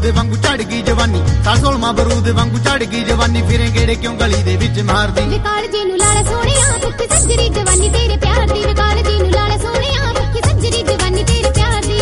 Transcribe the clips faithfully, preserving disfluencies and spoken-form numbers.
ਬਰੂਦ ਵਾਂਗੂ ਝੜ ਗਈ ਜਵਾਨੀ ਸਾਲ ਸੋਲਮਾ ਬਰੂਦ ਵਾਂਗੂ ਝੜ ਗਈ ਜਵਾਨੀ ਫਿਰੇ ਗੇੜੇ ਕਿਉਂ ਗਲੀ ਦੇ ਵਿੱਚ ਮਾਰਦੀ ਵੇ ਕਾਲਜੇ ਨੂੰ ਲਾਲਾ ਸੋਹਣਿਆ ਭੁੱਖੀ ਸੱਜਰੀ ਜਵਾਨੀ ਤੇਰੇ ਪਿਆਰ ਦੀ ਵੇ ਕਾਲਜੇ ਨੂੰ ਲਾਲਾ ਸੋਹਣਿਆ ਭੁੱਖੀ ਸੱਜਰੀ ਜਵਾਨੀ ਤੇਰੇ ਪਿਆਰ ਦੀ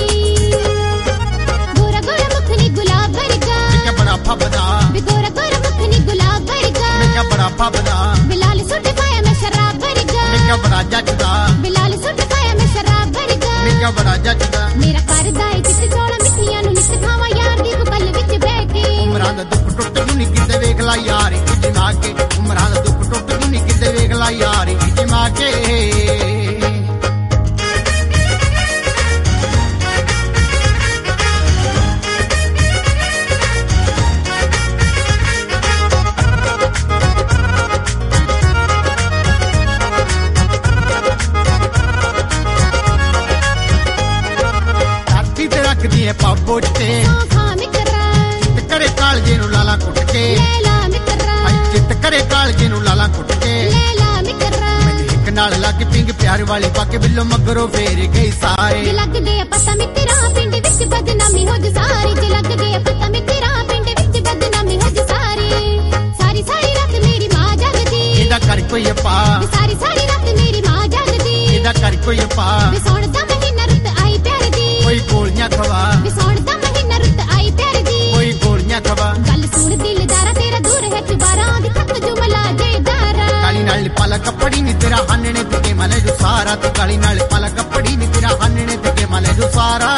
ਗੋਰਾ ਗੋਰਾ ਮੁਖ ਨੀ ਗੁਲਾਬ ਵਰਗਾ ਮੈਂ ਬੜਾ ਫੱਬਦਾ ਵੇ ਗੋਰਾ ਗੋਰਾ ਮੁਖ ਨੀ ਗੁਲਾਬ ਵਰਗਾ ਮੈਂ ਬੜਾ ਫੱਬਦਾ ਬਿਲਾਲ ਸੁੱਟ ਪਾਇਆ ਮੈਂ ਸ਼ਰਾਬ ਵਰਗਾ ਮੈਂ ਬੜਾ ਜੱਜਦਾ ਬਿਲਾਲ ਸੁੱਟ ਪਾਇਆ ਮੈਂ ਸ਼ਰਾਬ ਵਰਗਾ ਮੈਂ ਬੜਾ ਜੱਜਦਾ ਮੇਰਾ ਕਰਦਾ ਏ ਚਿੱਟ ਚੋਲਾ ਮਿੱਠੀਆਂ ਨੂੰ ਨਿੱਤ ਖਾਵਾਂ ਯਾਰ ਦੀ ਤੂੰ ਪੱਲ ਵਿੱਚ ਬਹਿ ਕੇ ਉਮਰਾਂ ਦਾ ਦੁੱਖ ਟੁੱਟ ਜੂ ਨੀ ਕਿਤੇ ਵੇਖ ਲਾ ਯਾਰ ਜਮਾ ਕੇ ਉਮਰਾਂ ਦਾ ਦੁੱਖ ਟੁੱਟ ਜੂ ਨੀ ਕਿਤੇ ਵੇਖ ਲਾ ਯਾਰ ਜਮਾ ਕੇ ਰੱਖਦੀ ਐ ਪਾਪੋ ਤੇ ਖਾਂ ਮਿੱਤਰਾ ਚਿੱਤ ਕਰੇ ਕਾਲਜੇ ਨੂੰ ਲਾਲਾ ਕੁੱਟ ਕੇ ਲੈਲਾ ਮਿੱਤਰਾ ਹਾਏ ਚਿੱਤ ਕਰੇ ਕਾਲਜੇ ਨੂੰ ਲਾਲਾ ਕੁੱਟ ਕੇ ਲੈਲਾ ਮਿੱਤਰਾ ਮੈਨੂੰ ਇੱਕ ਨਾਲ ਲੱਗ ਪਿੰਗ ਪਿਆਰ ਵਾਲੀ ਪੱਕ ਬਿੱਲੋ ਮਗਰੋਂ ਫੇਰ ਗਈ ਸਾਰੇ ਜੇ ਲੱਗ ਗਏ ਪਤਾ ਮਿੱਤਰਾ ਪਿੰਡ ਵਿੱਚ ਬਦਨਾਮੀ ਹੋ ਜੂ ਸਾਰੀ ਜੇ ਲੱਗ ਗਏ ਪਤਾ ਮਿੱਤਰਾ ਪਿੰਡ ਵਿੱਚ ਬਦਨਾਮੀ ਹੋ ਜੂ ਸਾਰੀ ਸਾਰੀ ਸਾਰੀ ਰਾਤ ਮੇਰੀ ਮਾਂ ਜਗਦੀ ਇਹਦਾ ਕਰ ਕੋਈ ਆਪਾ ਸਾਰੀ ਸਾਰੀ ਰਾਤ ਮੇਰੀ ਮਾਂ ਜਗਦੀ ਇਹਦਾ ਕਰ ਕੋਈ ਆਪਾ ਵਿਸੌਣ ਦਾ ਮਹੀਨਾ ਰੁੱਤ ਆਈ ਪਿਆਰ ਦੀ ਕੋਈ ਗੋਲੀਆਂ ਖਵਾ ਵਿਸੌਣ ਦਾ ਮਹੀਨਾ ਰੁੱਤ ਆਈ ਪਿਆਰ ਦੀ ਕੋਈ ਗੋਲੀਆਂ ਖਵਾ ਗੱਲ ਸੁਣ ਦਿਲਦਾਰਾ ਤੇਰਾ ਦੂਰ ਹੈ ਚੁਬਾਰਾ ਦੀ ਖੱਤ ਜੁਮਲਾ ਜੇਦਾਰਾ ਕਾਲੀ ਨਾਲ ਪਲ ਕੱਪੜੀ ਨੀ ਤੇਰਾ ਹੰਨਣੇ ਤੇ ਕੇ ਮਲੇ ਜੋ ਸਾਰਾ ਤੂੰ ਕਾਲੀ ਨਾਲ ਪਲ ਕੱਪੜੀ ਨੀ ਤੇਰਾ ਹੰਨਣੇ ਤੇ ਕੇ ਮਲੇ ਜੋ ਸਾਰਾ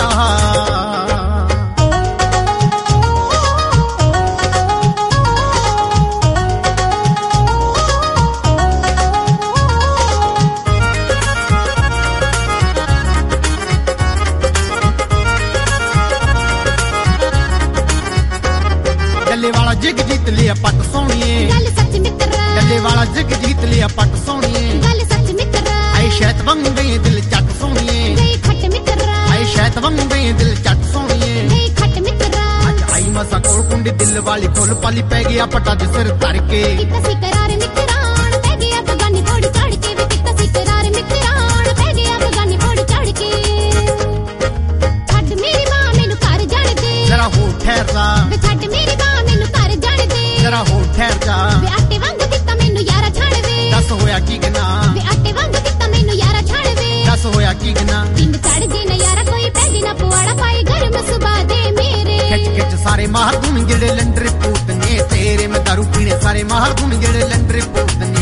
ਡੱਲੇ ਵਾਲਾ ਜਿਗ ਜੀਤ ਲਿਆ ਪੱਟ ਸੋਹਣੀਏ ਗੱਲ ਸੱਚ ਮਿੱਤਰਾ ਡੱਲੇ ਵਾਲਾ ਜਿਗ ਜੀਤ ਲਿਆ ਪੱਟ ਸੋਹਣੀਏ ਗੱਲ ਸੱਚ ਮਿੱਤਰਾ ਆਏ ਸ਼ੈਤ ਵੰਗੇ ਦਿਲ ਚੱਟ ਸੋਹਣੀਏ ਗਈ ਖੱਟ ਮਿੱਤਰਾ ਆਏ ਸ਼ੈਤ ਵੰਗੇ ਦਿਲ ਚੱਟ ਸੋਹਣੀਏ ਗਈ ਖੱਟ ਮਿੱਤਰਾ ਅੱਜ ਆਈ ਮਸਾ ਕੋਲ ਕੁੰਡੀ ਦਿਲ ਵਾਲੀ ਫੁੱਲ ਪਾਲੀ ਪੈ ਗਿਆ ਪੱਟਾ ਦੇ ਸਿਰ ਧਰ ਕੇ ਕਿਤਾ ਸੀ ਕਰਾਰ ਮਿੱਤਰਾਣ ਪੈ ਗਿਆ ਬਗਾਨੀ ਥੋੜੀ ਚੜ ਕੇ ਵੀ ਕਿਤਾ ਸੀ ਕਰਾਰ ਮਿੱਤਰਾਣ ਪੈ ਗਿਆ ਬਗਾਨੀ ਥੋੜੀ ਚੜ ਕੇ ਛੱਡ ਮੇਰੀ ਮਾਂ ਮੈਨੂੰ ਘਰ ਜਾਣ ਦੇ ਜ਼ਰਾ ਹੋ ਠਹਿਰ ਜਾ ਵੇ ਛੱਡ ਮੇਰੀ ਮਾਂ ਮੈਨੂੰ ਘਰ ਜਾਣ ਦੇ ਜ਼ਰਾ ਹੋ ਠਹਿਰ ਜਾ ਵੇ ਆਟੇ ਵਾਂਗ ਦਿੱਤਾ ਮੈਨੂੰ ਯਾਰਾ ਛੱਡ ਵੇ ਦੱਸ ਹੋਇਆ ਕੀ ਗਨਾ ਵੇ ਆਟੇ ਵਾਂਗ ਦਿੱਤਾ ਮੈਨੂੰ ਯਾਰਾ ਛੱਡ ਵੇ ਦੱਸ ਹੋਇਆ ਕੀ ਗਨਾ ਪਿੰਡ ਚੜ ਜੇ ਨਾ ਯਾਰਾ ਕੋਈ ਪੈਂਦੀ ਨਾ ਪੁਆੜਾ ਪਾਈ ਗਰਮ ਸੁਬਾ ਦੇ ਮੇਰੇ ਖਿੱਚ ਖਿੱਚ ਸਾਰੇ ਮਾਹਰ ਗੁਣ ਜਿਹੜੇ ਲੰਡਰ ਪੂਤ ਨੇ ਤੇਰੇ ਮੈਂ ਦਾਰੂ ਪੀਣੇ ਸਾਰੇ ਮਾਹਰ ਗੁਣ ਜਿਹੜੇ ਲੰਡਰ ਪੂਤ